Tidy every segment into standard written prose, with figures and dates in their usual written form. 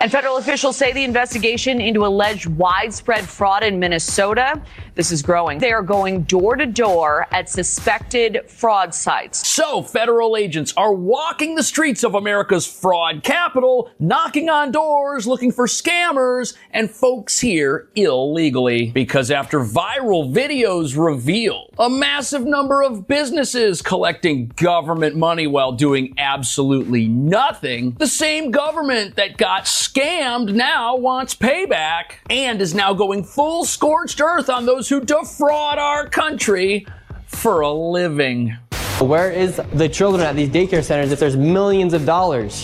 And federal officials say the investigation into alleged widespread fraud in Minnesota, this is growing. They are going door to door at suspected fraud sites. So federal agents are walking the streets of America's fraud capital, knocking on doors, looking for scammers and folks here illegally. Because after viral videos reveal a massive number of businesses collecting government money while doing absolutely nothing, the same government that got scammed now wants payback and is now going full scorched earth on those who defraud our country for a living. Where is the children at these daycare centers if there's millions of dollars?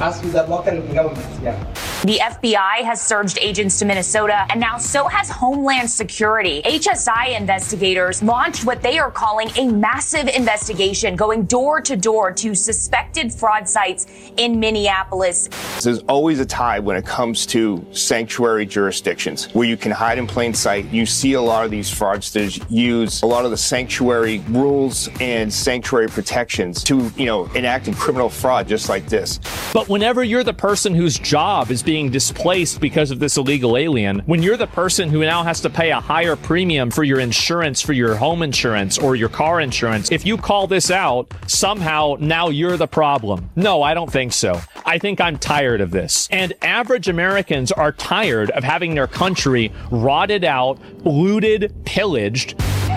The FBI has surged agents to Minnesota, and now so has Homeland Security. HSI investigators launched what they are calling a massive investigation, going door to door to suspected fraud sites in Minneapolis. There's always a tie when it comes to sanctuary jurisdictions where you can hide in plain sight. You see a lot of these fraudsters use a lot of the sanctuary rules and sanctuary protections to, enact criminal fraud just like this. But whenever you're the person whose job is being displaced because of this illegal alien, when you're the person who now has to pay a higher premium for your insurance, for your home insurance or your car insurance, if you call this out, somehow now you're the problem. No, I don't think so. I think I'm tired of this. And average Americans are tired of having their country rotted out, looted, pillaged.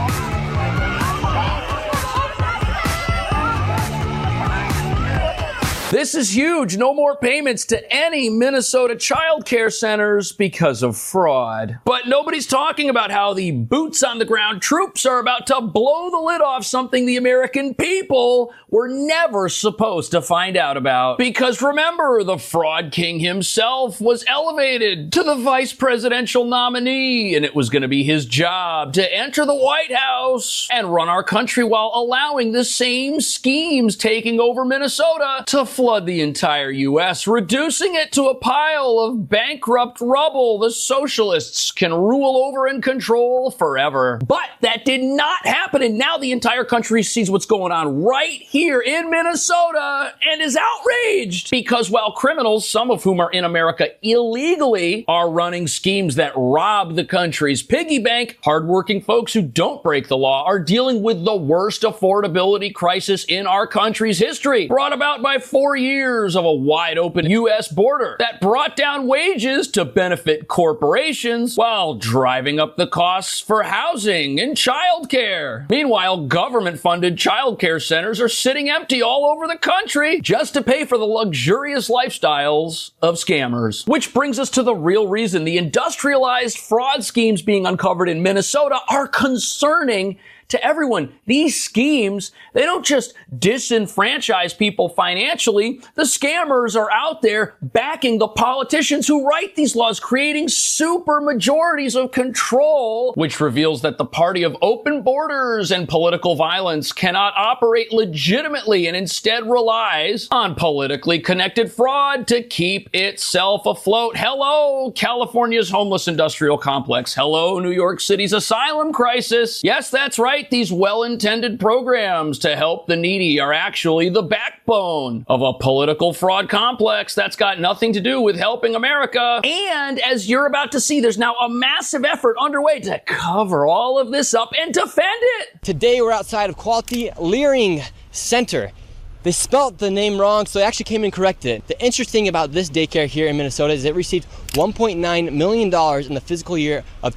This is huge. No more payments to any Minnesota child care centers because of fraud. But nobody's talking about how the boots on the ground troops are about to blow the lid off something the American people were never supposed to find out about. Because remember, the fraud king himself was elevated to the vice presidential nominee, and it was going to be his job to enter the White House and run our country while allowing the same schemes taking over Minnesota to flood the entire U.S., reducing it to a pile of bankrupt rubble the socialists can rule over and control forever. But that did not happen, and now the entire country sees what's going on right here in Minnesota and is outraged. Because while criminals, some of whom are in America illegally, are running schemes that rob the country's piggy bank, hardworking folks who don't break the law are dealing with the worst affordability crisis in our country's history, brought about by 4 years of a wide open U.S. border that brought down wages to benefit corporations while driving up the costs for housing and childcare. Meanwhile, government-funded childcare centers are sitting empty all over the country just to pay for the luxurious lifestyles of scammers. Which brings us to the real reason the industrialized fraud schemes being uncovered in Minnesota are concerning to everyone. These schemes, they don't just disenfranchise people financially. The scammers are out there backing the politicians who write these laws, creating super majorities of control, which reveals that the party of open borders and political violence cannot operate legitimately and instead relies on politically connected fraud to keep itself afloat. Hello, California's homeless industrial complex. Hello, New York City's asylum crisis. Yes, that's right. These well-intended programs to help the needy are actually the backbone of a political fraud complex that's got nothing to do with helping America. And as you're about to see, there's now a massive effort underway to cover all of this up and defend it. Today we're outside of Quality Learning Center. They spelt the name wrong, so they actually came and corrected it. The interesting about this daycare here in Minnesota is it received $1.9 million in the fiscal year of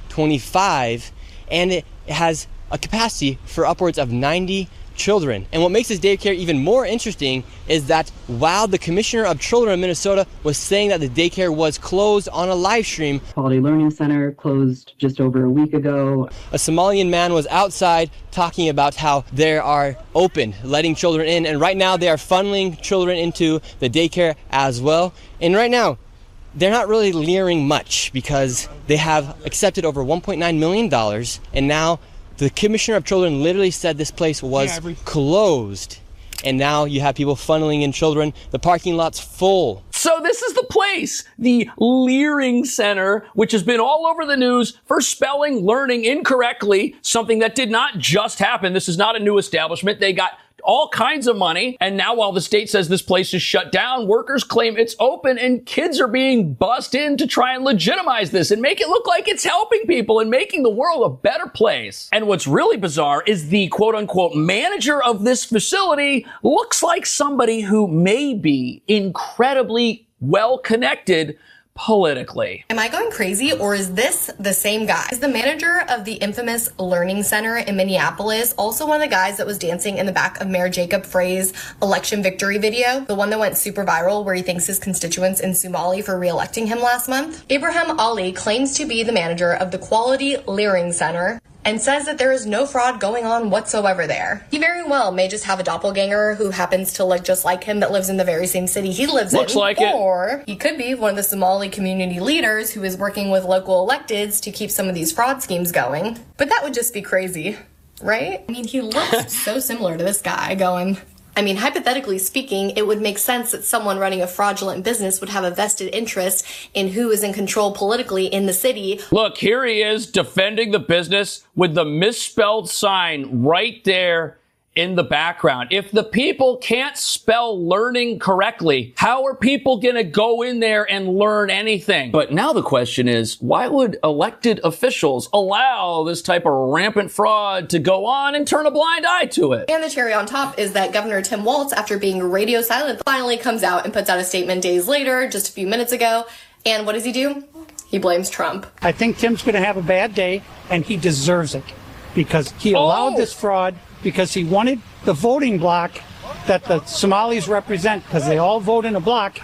2025, and it has a capacity for upwards of 90 children. And what makes this daycare even more interesting is that while the Commissioner of Children of Minnesota was saying that the daycare was closed on a live stream, Quality Learning Center closed just over a week ago. A Somalian man was outside talking about how they are open, letting children in, and right now they are funneling children into the daycare as well. And right now, they're not really leering much because they have accepted over $1.9 million, and now the Commissioner of Children literally said this place was closed. And now you have people funneling in children. The parking lot's full. So this is the place, the Leering Center, which has been all over the news for spelling learning incorrectly, something that did not just happen. This is not a new establishment. They got all kinds of money. And now while the state says this place is shut down, workers claim it's open and kids are being bussed in to try and legitimize this and make it look like it's helping people and making the world a better place. And what's really bizarre is the quote unquote manager of this facility looks like somebody who may be incredibly well connected politically. Am I going crazy, or is this the same guy? Is the manager of the infamous Learning Center in Minneapolis also one of the guys that was dancing in the back of Mayor Jacob Frey's election victory video, the one that went super viral where he thanks his constituents in Somali for re-electing him last month? Abraham Ali claims to be the manager of the Quality Learning Center and says that there is no fraud going on whatsoever there. He very well may just have a doppelganger who happens to look just like him that lives in the very same city he lives in. Looks like it. Or he could be one of the Somali community leaders who is working with local electeds to keep some of these fraud schemes going. But that would just be crazy, right? I mean, he looks so similar to this guy going... I mean, hypothetically speaking, it would make sense that someone running a fraudulent business would have a vested interest in who is in control politically in the city. Look, here he is defending the business with the misspelled sign right there in the background. If the people can't spell learning correctly, how are people going to go in there and learn anything? But now the question is, why would elected officials allow this type of rampant fraud to go on and turn a blind eye to it? And the cherry on top is that Governor Tim Walz, after being radio silent, finally comes out and puts out a statement days later, just a few minutes ago. And what does he do? He blames Trump. I think Tim's going to have a bad day, and he deserves it because he allowed this fraud because he wanted the voting bloc that the Somalis represent, because they all vote in a bloc,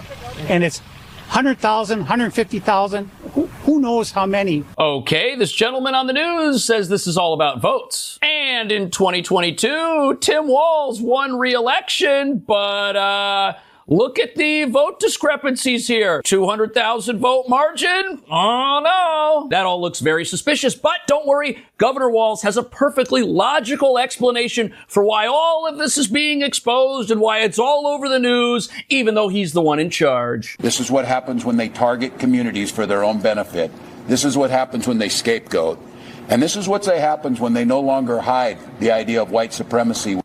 and it's 100,000, 150,000, who knows how many. Okay, this gentleman on the news says this is all about votes. And in 2022, Tim Walz won re-election, but look at the vote discrepancies here. 200,000 vote margin? Oh no. That all looks very suspicious, but don't worry. Governor Walz has a perfectly logical explanation for why all of this is being exposed and why it's all over the news, even though he's the one in charge. This is what happens when they target communities for their own benefit. This is what happens when they scapegoat. And this is what happens when they no longer hide the idea of white supremacy.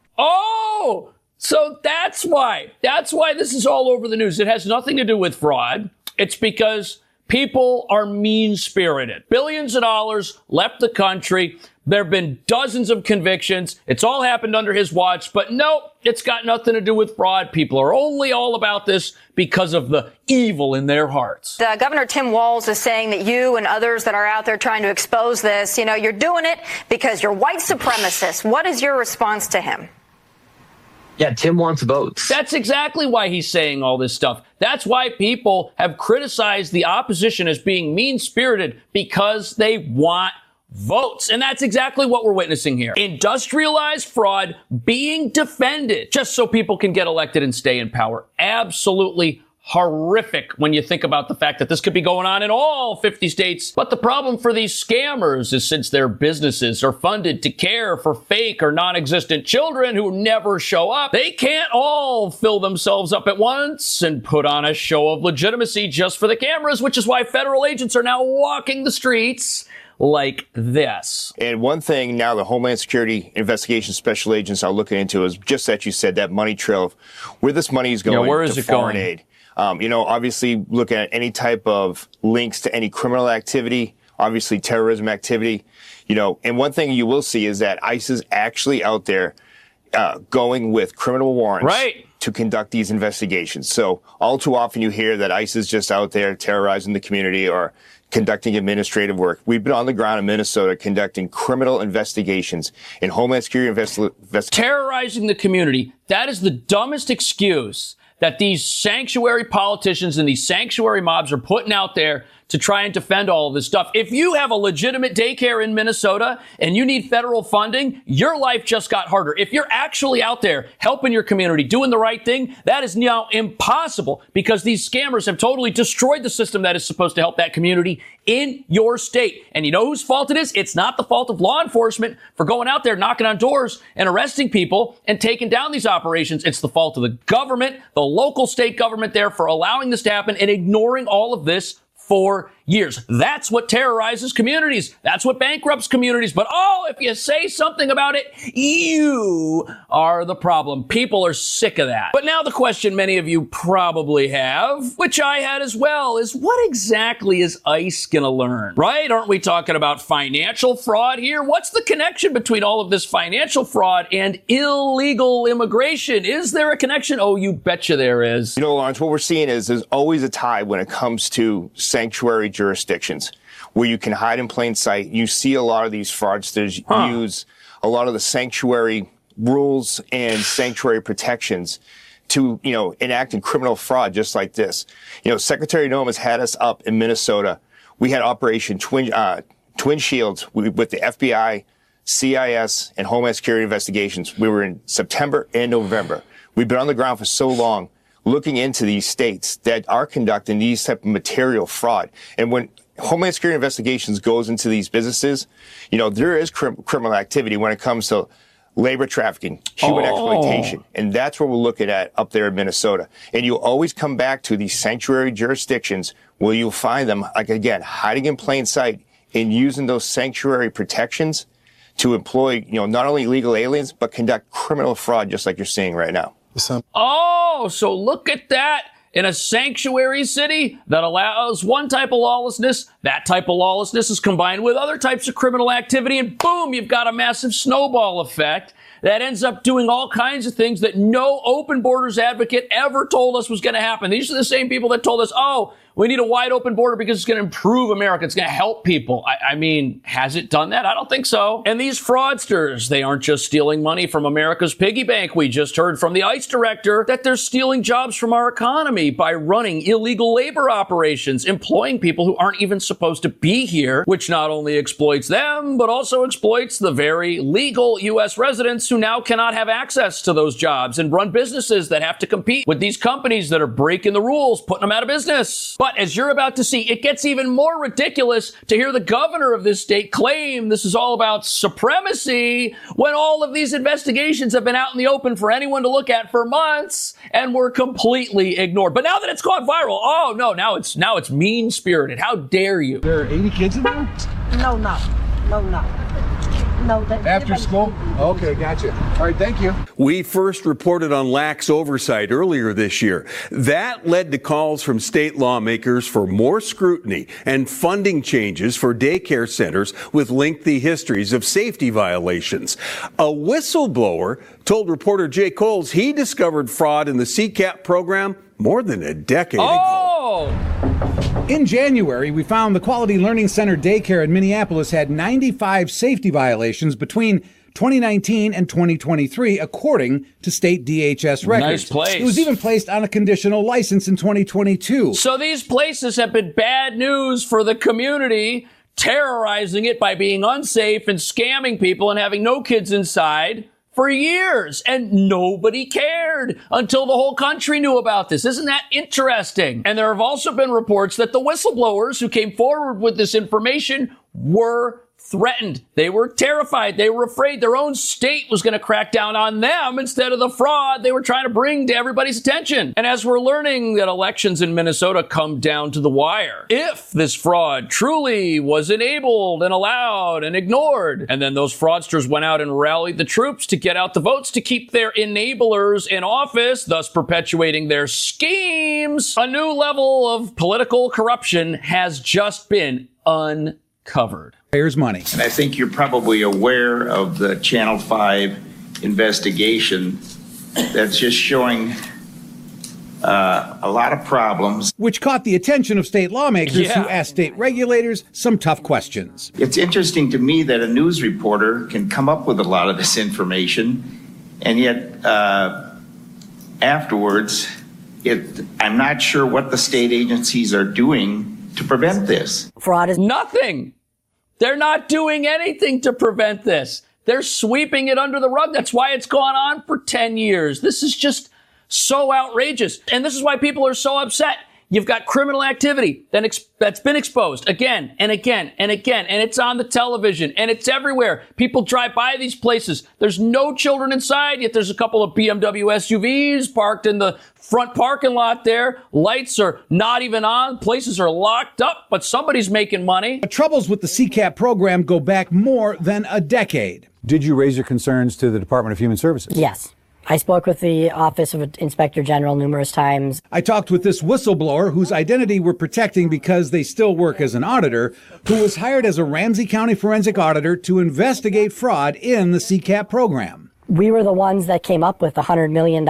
Oh! So that's why this is all over the news. It has nothing to do with fraud. It's because people are mean-spirited. Billions of dollars left the country. There have been dozens of convictions. It's all happened under his watch. But nope, it's got nothing to do with fraud. People are only all about this because of the evil in their hearts. Governor Tim Walz is saying that you and others that are out there trying to expose this, you're doing it because you're white supremacists. What is your response to him? Yeah, Tim wants votes. That's exactly why he's saying all this stuff. That's why people have criticized the opposition as being mean-spirited, because they want votes. And that's exactly what we're witnessing here. Industrialized fraud being defended just so people can get elected and stay in power. Absolutely horrific when you think about the fact that this could be going on in all 50 states. But the problem for these scammers is, since their businesses are funded to care for fake or non-existent children who never show up, they can't all fill themselves up at once and put on a show of legitimacy just for the cameras, which is why federal agents are now walking the streets like this. And one thing now the Homeland Security Investigation Special Agents are looking into is just that you said, that money trail of where this money is going. Where is to it foreign going? aid. Obviously looking at any type of links to any criminal activity, obviously terrorism activity, and one thing you will see is that ICE is actually out there, going with criminal warrants to conduct these investigations. So all too often you hear that ICE is just out there terrorizing the community or conducting administrative work. We've been on the ground in Minnesota conducting criminal investigations in Homeland Security terrorizing the community. That is the dumbest excuse that these sanctuary politicians and these sanctuary mobs are putting out there to try and defend all of this stuff. If you have a legitimate daycare in Minnesota and you need federal funding, your life just got harder. If you're actually out there helping your community, doing the right thing, that is now impossible because these scammers have totally destroyed the system that is supposed to help that community in your state. And you know whose fault it is? It's not the fault of law enforcement for going out there, knocking on doors and arresting people and taking down these operations. It's the fault of the government, the local state government there, for allowing this to happen and ignoring all of this for years. That's what terrorizes communities. That's what bankrupts communities. But if you say something about it, you are the problem. People are sick of that. But now the question many of you probably have, which I had as well, is what exactly is ICE going to learn? Right? Aren't we talking about financial fraud here? What's the connection between all of this financial fraud and illegal immigration? Is there a connection? Oh, you betcha there is. You know, Lawrence, what we're seeing is there's always a tie when it comes to sanctuary jurisdictions where you can hide in plain sight. You see a lot of these fraudsters use a lot of the sanctuary rules and sanctuary protections to, enact criminal fraud just like this. Secretary Noem has had us up in Minnesota. We had Operation Twin Shields with the FBI, CIS, and Homeland Security investigations. We were in September and November. We've been on the ground for so long looking into these states that are conducting these type of material fraud. And when Homeland Security investigations goes into these businesses, there is criminal activity when it comes to labor trafficking, human exploitation. And that's what we're looking at up there in Minnesota. And you always come back to these sanctuary jurisdictions where you'll find them, like, again, hiding in plain sight and using those sanctuary protections to employ, not only illegal aliens, but conduct criminal fraud just like you're seeing right now. So look at that. In a sanctuary city that allows one type of lawlessness, that type of lawlessness is combined with other types of criminal activity, and boom, you've got a massive snowball effect that ends up doing all kinds of things that no open borders advocate ever told us was going to happen. These are the same people that told us, we need a wide open border because it's going to improve America. It's going to help people. I mean, has it done that? I don't think so. And these fraudsters, they aren't just stealing money from America's piggy bank. We just heard from the ICE director that they're stealing jobs from our economy by running illegal labor operations, employing people who aren't even supposed to be here, which not only exploits them, but also exploits the very legal U.S. residents who now cannot have access to those jobs and run businesses that have to compete with these companies that are breaking the rules, putting them out of business. But as you're about to see, it gets even more ridiculous to hear the governor of this state claim this is all about supremacy when all of these investigations have been out in the open for anyone to look at for months and were completely ignored. But now that it's gone viral, now it's mean-spirited. How dare you? There are 80 kids in there? No. After school? Okay, gotcha. All right, thank you. We first reported on lax oversight earlier this year. That led to calls from state lawmakers for more scrutiny and funding changes for daycare centers with lengthy histories of safety violations. A whistleblower told reporter Jay Coles he discovered fraud in the CCAP program more than a decade ago. In January, we found the Quality Learning Center daycare in Minneapolis had 95 safety violations between 2019 and 2023, according to state DHS records. Nice place. It was even placed on a conditional license in 2022. So these places have been bad news for the community, terrorizing it by being unsafe and scamming people and having no kids inside for years, and nobody cared until the whole country knew about this. Isn't that interesting? And there have also been reports that the whistleblowers who came forward with this information were threatened. They were terrified. They were afraid their own state was going to crack down on them instead of the fraud they were trying to bring to everybody's attention. And as we're learning that elections in Minnesota come down to the wire, if this fraud truly was enabled and allowed and ignored, and then those fraudsters went out and rallied the troops to get out the votes to keep their enablers in office, thus perpetuating their schemes, a new level of political corruption has just been uncovered. Here's money. And I think you're probably aware of the Channel 5 investigation that's just showing a lot of problems. Which caught the attention of state lawmakers who asked state regulators some tough questions. It's interesting to me that a news reporter can come up with a lot of this information, and yet afterwards, I'm not sure what the state agencies are doing to prevent this. Fraud is nothing. They're not doing anything to prevent this. They're sweeping it under the rug. That's why it's gone on for 10 years. This is just so outrageous. And this is why people are so upset. You've got criminal activity that's been exposed again and again and again, and it's on the television, and it's everywhere. People drive by these places. There's no children inside, yet there's a couple of BMW SUVs parked in the front parking lot there. Lights are not even on. Places are locked up, but somebody's making money. The troubles with the CCAP program go back more than a decade. Did you raise your concerns to the Department of Human Services? Yes. I spoke with the Office of Inspector General numerous times. I talked with this whistleblower whose identity we're protecting because they still work as an auditor, who was hired as a Ramsey County forensic auditor to investigate fraud in the CCAP program. We were the ones that came up with $100 million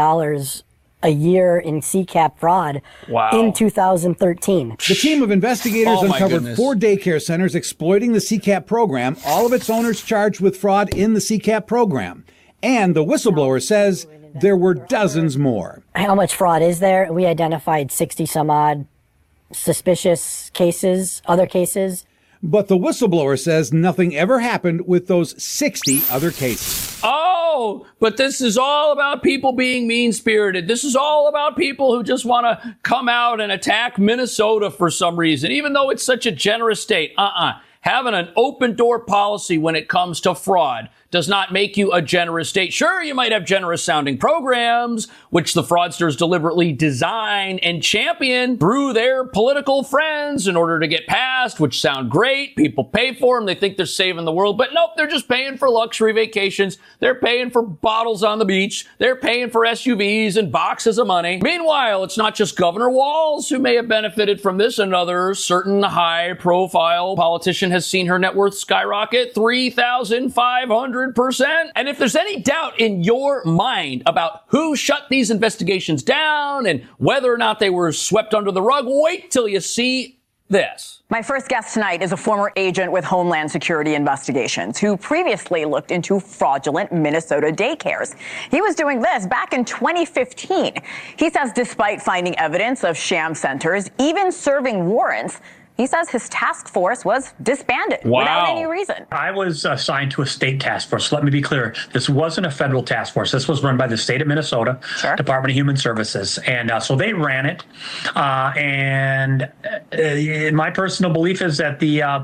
a year in CCAP fraud in 2013. The team of investigators uncovered 4 daycare centers exploiting the CCAP program, all of its owners charged with fraud in the CCAP program. And the whistleblower says there were dozens more. How much fraud is there? We identified 60 some odd suspicious cases, other cases. But the whistleblower says nothing ever happened with those 60 other cases. Oh, but this is all about people being mean-spirited. This is all about people who just want to come out and attack Minnesota for some reason, even though it's such a generous state. Having an open door policy when it comes to fraud does not make you a generous state. Sure, you might have generous sounding programs, which the fraudsters deliberately design and champion through their political friends in order to get passed, which sound great. People pay for them. They think they're saving the world. But nope, they're just paying for luxury vacations. They're paying for bottles on the beach. They're paying for SUVs and boxes of money. Meanwhile, it's not just Governor Walz who may have benefited from this. Another certain high profile politician has seen her net worth skyrocket 3,500%. And if there's any doubt in your mind about who shut these investigations down and whether or not they were swept under the rug, wait till you see this. My first guest tonight is a former agent with Homeland Security Investigations who previously looked into fraudulent Minnesota daycares. He was doing this back in 2015. He says despite finding evidence of sham centers, even serving warrants, he says his task force was disbanded without any reason. I was assigned to a state task force. Let me be clear. This wasn't a federal task force. This was run by the state of Minnesota, Department of Human Services. And so they ran it. And my personal belief is that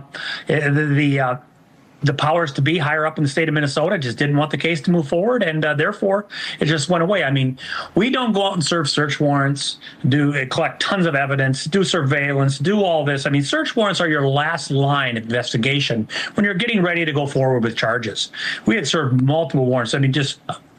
the powers to be higher up in the state of Minnesota just didn't want the case to move forward, and therefore it just went away. I mean, we don't go out and serve search warrants, collect tons of evidence, do surveillance, do all this. I mean, search warrants are your last line of investigation when you're getting ready to go forward with charges. We had served multiple warrants. I mean, just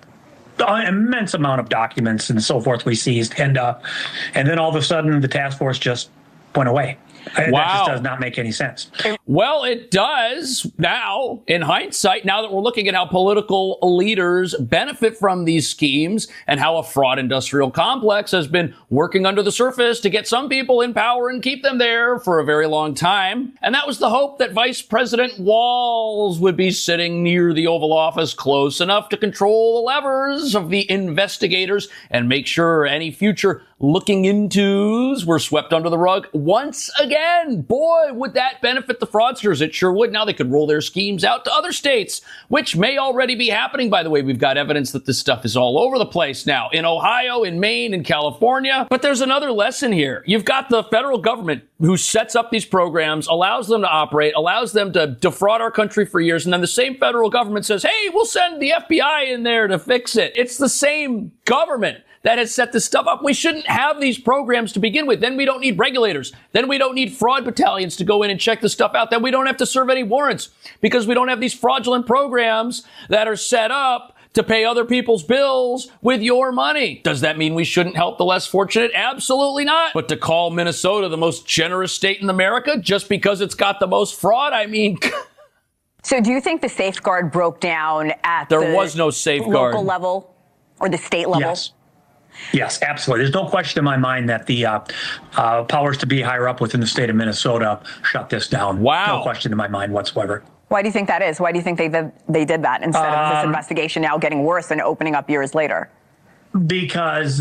an immense amount of documents and so forth we seized, and then all of a sudden the task force just went away. That just does not make any sense. Well, it does now, in hindsight, now that we're looking at how political leaders benefit from these schemes and how a fraud industrial complex has been working under the surface to get some people in power and keep them there for a very long time. And that was the hope that Vice President Walz would be sitting near the Oval Office close enough to control the levers of the investigators and make sure any future looking intos were swept under the rug once again. Boy, would that benefit the fraudsters. It sure would. Now they could roll their schemes out to other states, which may already be happening. By the way, we've got evidence that this stuff is all over the place now, in Ohio, in Maine, in California. But there's another lesson here. You've got the federal government who sets up these programs, allows them to operate, allows them to defraud our country for years. And then the same federal government says, hey, we'll send the FBI in there to fix it. It's the same government that has set this stuff up. We shouldn't have these programs to begin with. Then we don't need regulators. Then we don't need fraud battalions to go in and check this stuff out. Then we don't have to serve any warrants because we don't have these fraudulent programs that are set up to pay other people's bills with your money. Does that mean we shouldn't help the less fortunate? Absolutely not. But to call Minnesota the most generous state in America just because it's got the most fraud, I mean... So do you think the safeguard broke down at there was no safeguard. Local level or the state level? Yes. Yes, absolutely. There's no question in my mind that the powers to be higher up within the state of Minnesota shut this down. Wow. No question in my mind whatsoever. Why do you think that is? Why do you think they did that instead of this investigation now getting worse and opening up years later? Because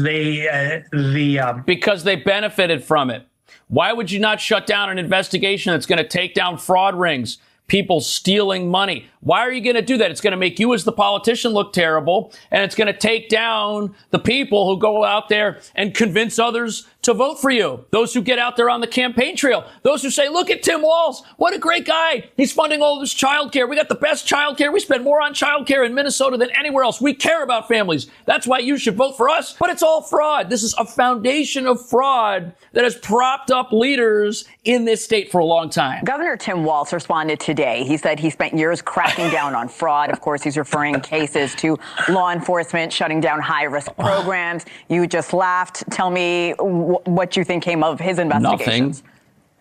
because they benefited from it. Why would you not shut down an investigation that's going to take down fraud rings? people stealing money. Why are you going to do that? It's going to make you as the politician look terrible, and it's going to take down the people who go out there and convince others to vote for you. Those who get out there on the campaign trail. Those who say, look at Tim Walz. What a great guy. He's funding all this child care. We got the best child care. We spend more on child care in Minnesota than anywhere else. We care about families. That's why you should vote for us. But it's all fraud. This is a foundation of fraud that has propped up leaders in this state for a long time. Governor Tim Walz responded today. He said he spent years cracking down on fraud. Of course, he's referring cases to law enforcement shutting down high-risk programs. You just laughed. Tell me what you think came of his investigations. Nothing.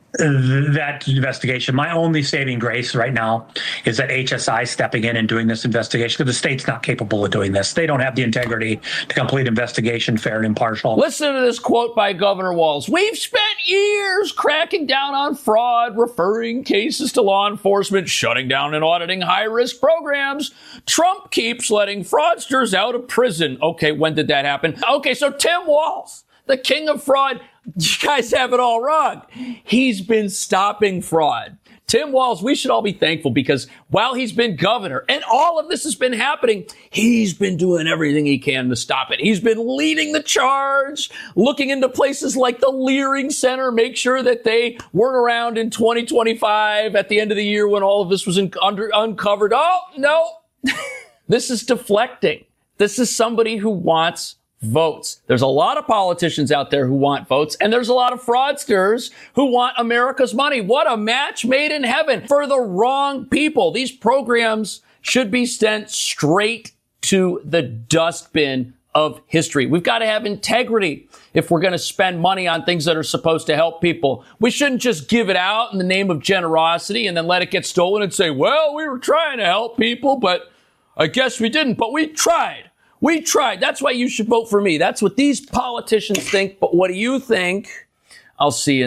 That investigation, my only saving grace right now is that HSI stepping in and doing this investigation, because the state's not capable of doing this. They don't have the integrity to complete investigation fair and impartial. Listen to this quote by Governor Walz. We've spent years cracking down on fraud, referring cases to law enforcement, shutting down and auditing high-risk programs. Trump keeps letting fraudsters out of prison. Okay, when did that happen? Okay, so Tim Walz, the king of fraud, you guys have it all wrong. He's been stopping fraud. Tim Walz, we should all be thankful, because while he's been governor and all of this has been happening, he's been doing everything he can to stop it. He's been leading the charge, looking into places like the Leering Center, make sure that they weren't around in 2025 at the end of the year when all of this was uncovered. Oh, no, this is deflecting. This is somebody who wants votes. There's a lot of politicians out there who want votes, and there's a lot of fraudsters who want America's money. What a match made in heaven for the wrong people. These programs should be sent straight to the dustbin of history. We've got to have integrity if we're going to spend money on things that are supposed to help people. We shouldn't just give it out in the name of generosity and then let it get stolen and say, well, we were trying to help people, but I guess we didn't, but we tried. We tried. That's why you should vote for me. That's what these politicians think. But what do you think? I'll see you.